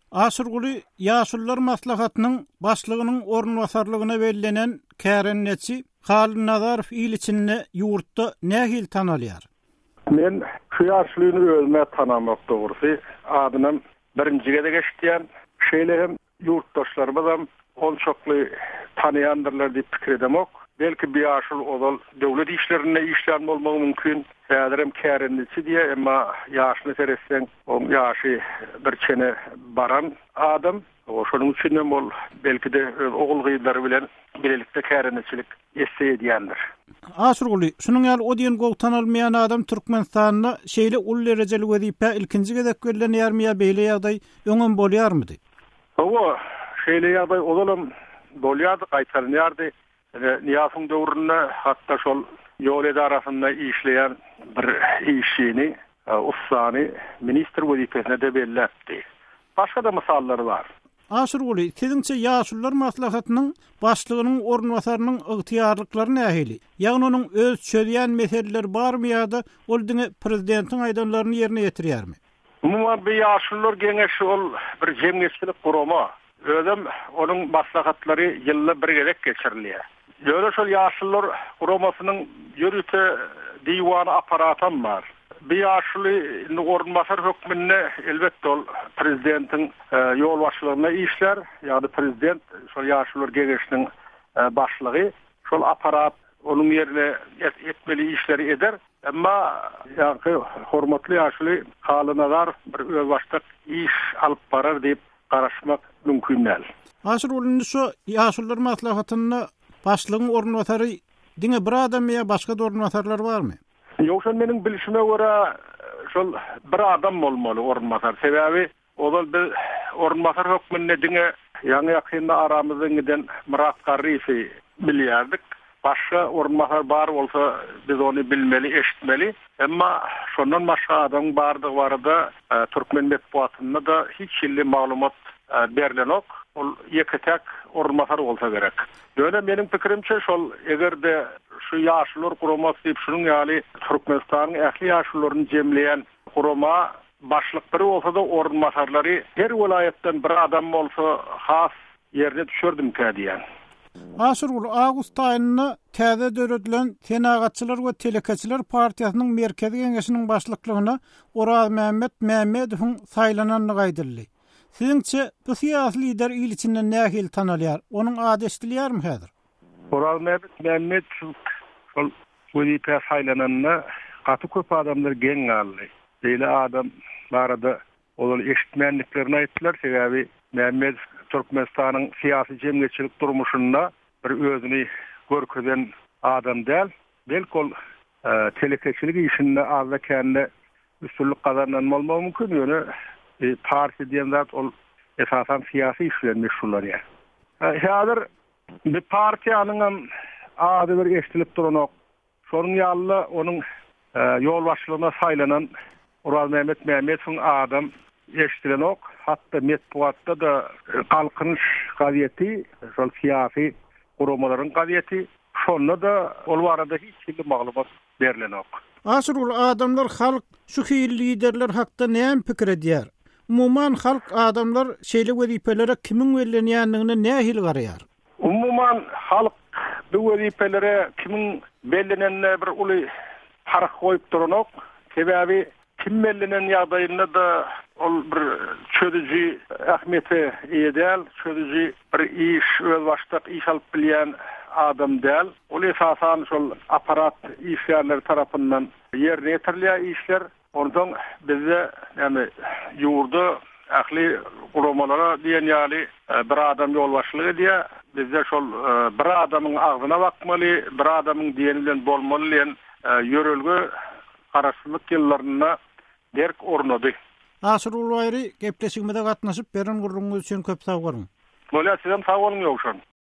Aşırguly Ýaşullar Maslahatynyň başlygynyň ornwasarlygyna belilenen Karen Netsi Halil Nazarow il içinde ýurtda nähil tanalýar? Men şu ýaşlygyny özüme tanamak dogrusy adynam birinjige de geçdiýän şeýlerim ýurtdaşlarymyzam on çokly tanýandyrlar diýip pikir edemok. Belki bir ýaşul odal döwlet işlerinde işlän bolmagy mümkin. Häzirem kärendisi diye emma ýaşyny seretseň, o ýaşy bir çene baran adam, oşonuň üçin bol belki de ogul gyýdary bilen bilelikde kärendiçilik esseýedýändir. Aşurguly, şunuň ýaly o diýen gowy tanalmaýan adam Türkmenistanyna şeýle ul derejeli wezipe ilkinji gezek verilenýärmi ýa beýle ýagdaý öňem bolýarmydy? O şeýle ýagdaý odalam bolýardy, gaýtarynýardy. Niýasyň döwründe hatda şol ýol edarasynda işleýän bir işini, ussany ministr wezipesine de belläpdi. Başga da mysallary bar. Aşurguly, siziňçe Ýaşullar Maslahatynyň başlygynyň ornwasarynyň ygtyýarlyklary nähili? Ýagny onuň öz çöýýän meseleler barmy ýa-da ol diňe prezidentiň aýdanlaryny ýerine ýetirýärmi? Umumyň bir Ýaşullar geňeşi ol bir jemgyýetçilik gurama. Özüm onuň maslahatlary ýylly bir gezek geçirilýär. Ýöne şol Ýaşullar guramasynyň ýürüte diýwany aparatam bar. Bir ýaşuly ornwasar hökmünde elbetde ol prezidentiň ýol başlygyna işler, ýa-da prezident şol Ýaşullar geňeşiniň başlygy şol aparat onuň ýerine etmeli işleri eder. Emma ýa-da hormatly ýaşuly Halil Nazarow bir öz başlyk iş alyp barar diýip garaşmak mümkin näl. Aşurguly, şu Ýaşullar Maslahatynyň başlygyň ornwasary diňe bir adam ýa başga ornwasarlar barmy? Ýoksa meniň bilişime görä şol bir adam bolmaly ornwasar. Sebäbi olal bir ornwasar hökmünde diňe ýa-ni ýakynda aramyzdan giden Murat Garrypy bilýärdik. Başga ornwasar bar bolsa biz onu bilmeli, eşitmeli. Emma şondan başga adam bardygy barada Türkmen medeniýetinde da hiç şeýle maglumat berilenok. Ol ýeketek ornwasar bolsa gerek. Ýöne meniň pikirimçe şol egerde şu ýaşullar guramasy diýip şunuň ýaly Türkmenistanyň ähli ýaşullaryny jemleýän gurama başlykları bolsa da ornwasarlary her welaýetden bir adam bolsa has ýerine düşürdim kädiýän. Aşurguly, awgust aýyna täze döredilen Senagatçylar we Telekeçiler partiýasynyň merkezi geňeşiniň başlyklygyna Oraz Mehmet Mehmedowyň saýlananyny gaýdyrly. Siziňçe bu syýasy lider il içinde nähil tanalýar? Onuň adetçilýärmi häzir? Oraz Mehmet şol wezipe saýlananyna gaty köp adamlar geň galdy. Beýle adam barada olal eşitmenliklerini aýtdylar. Sebäbi Mehmet Türkmenistanyň syýasy jemgyýetçilik durmuşynda bir özüni görkeden adam däl. Belki ol telekeçilik işinde azda kende üstünlük kazanman bolmagy mümkin. Ýöne parti diýen zat ol esasan syýasy işler meşhurlar ýa. Häzir bir partiýanyň ady bir eşitilip duranok. Şonuň ýaly onuň ýol başlygyna saýlanan Oraz Mehmet Mehmedowyň adam eşitilenok. Hatta medeniýetde da galkynyş gaziýeti, şol syýasy guramalaryň gaziýeti, şonda da ol barada hiç şeýle maglumat berilenok. Aşurguly, adamlar halk şu hili liderler hakda näme pikir edýär? Umuman halk adamlar şeýle wezipelere kimiň bellenýändigine nähil garaýar? Umuman halk bu wezipelere kimiň bellenenine bir uly fark goýup duranok. Sebäbi kim bellenen ýagdaýynda da ol bir çödüji ähmiýete edel, çödüji bir iş, öz başlyk iş alyp bilýän adam däl. Ol esasan şol aparat işlerleri tarapyndan ýerine ýetirilýän işler. Ondan bizde yani ýurda ähli guramalara diýen ýaly bir adam ýol başlygy diýe bizde şol bir adamyň agzyna bakmaly, bir adamyň diýeni bilen bolmaly diýen ýörelgi garaşsyzlyk ýyllaryna derk ornady. Aşurguly aýry gepleşigimde gatnaşyp beren gurrunňyz üçin köp sag bolun. Bolýar, sizem sag bolun ýokşan.